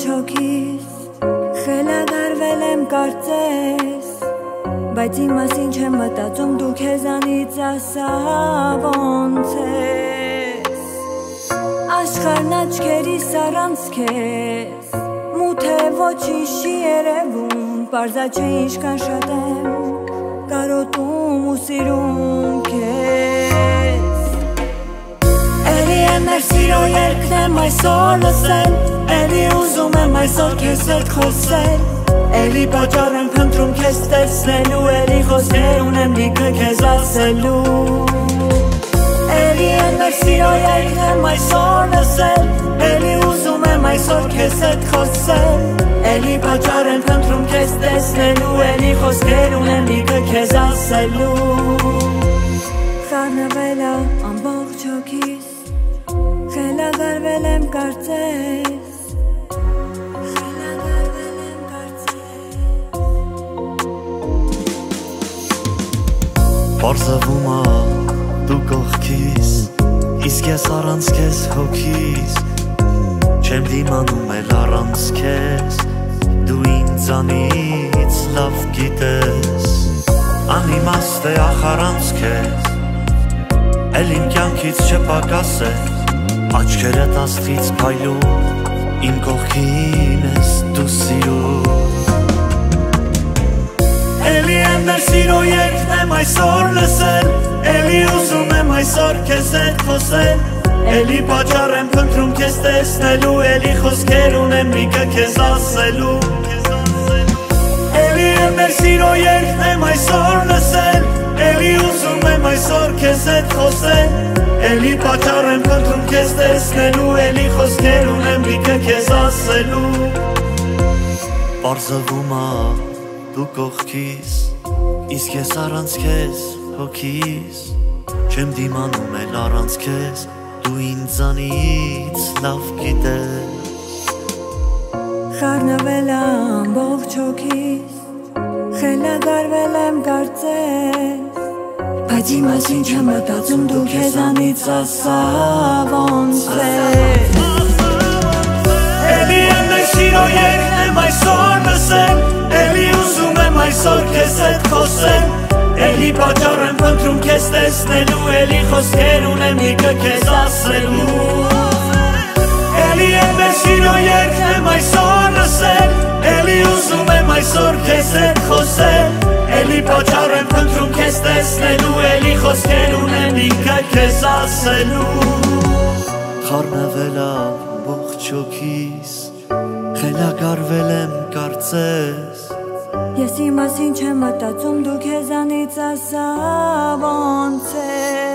ամբողջ հոգիս խելագարվել եմ կարծես, բայց իմ մասին չեմ մտածում, դու քեզանից ասա ոնց ես։ Աշխարհն աչքերիս առանց քեզ մութ է, ոչինչ չի երևում, պարզա չէ ինչքան շատ եմ կարոտում ու սիրում քեզ։ Էլի եմ մեր սիրո երգն եմ այսօր լսել, էլի ուզում եմ այսօր քեզ հետ խոսել, էլի պատճառ եմ փնտրում քեզ տեսնելու, էլի խոսքեր ունեմ լիքը քեզ ասելու։ Էլի եմ մեր սիրո երգն եմ այսօր լսել, էլի ուզում եմ այսօր քեզ հետ խոսել, էլի պատճառ եմ փնտրում քեզ տեսնելու, էլի խոսքեր ունեմ լիքը քեզ ասելու։ Խառնվել եմ ամբողջ հոգիս, խելագարվել եմ կարծես, Պարզվում ա դու կողքիս, իսկ ես առանց քեզ հոգիս, չեմ դիմանում էլ առանց քեզ, դու ինձանից լավ գիտես, անիմաստ է ախ առանց քեզ, էլ իմ կյանքից չպակաս է, աչքերդ աստղից փայլում, իմ կողքին ես դու սիրում։ Էլի եմ մեր սիրո երգն եմ այսօր լսել, էլի ուզում եմ այսօր քեզ հետ խոսել, էլի պատճառ եմ փնտրում քեզ տեսնելու, էլի խոսքեր ունեմ լիքը քեզ ասելու։ Էլի եմ մեր սիրո երգն եմ այսօր լսել, էլի ուզում եմ այսօր քեզ հետ խոսել, էլի պատճառ եմ փնտրում քեզ տեսնելու, էլի խոսքեր ունեմ լիքը քեզ ասելու։ Պարզվում ա դու կողքիս, իսկ ես առանց քեզ հոգիս, չեմ դիմանում էլ առանց քեզ, դու ինձանից լավ գիտես։ Խառնվել եմ ամբողջ հոգիս, խելագարվել եմ կարծես, բայց իմ մասին չեմ մտածում, դու քեզանից ասա ոնց ես։ Էլի եմ մեր սիրո երգն եմ այսօր լսել, էլի ուզում եմ այսօր քեզ հետ խոսել, էլի պատճառ եմ փնտրում քեզ տեսնելու, էլի խոսքեր ունեմ լիքը քեզ ասելու։ Էլի եմ մեր սիրո երգն եմ այսօր լսել, էլի ուզում եմ այսօր քեզ հետ խոսել, էլի պատճառ եմ փնտրում քեզ տեսնելու, էլի խոսքեր ունեմ լիքը քեզ ասելու։ Խառնվել եմ ողջ հոգիս, խելագարվել եմ կարծես, ես իմ մասին չեմ մտածում, դու քեզանից ասա ոնց ես։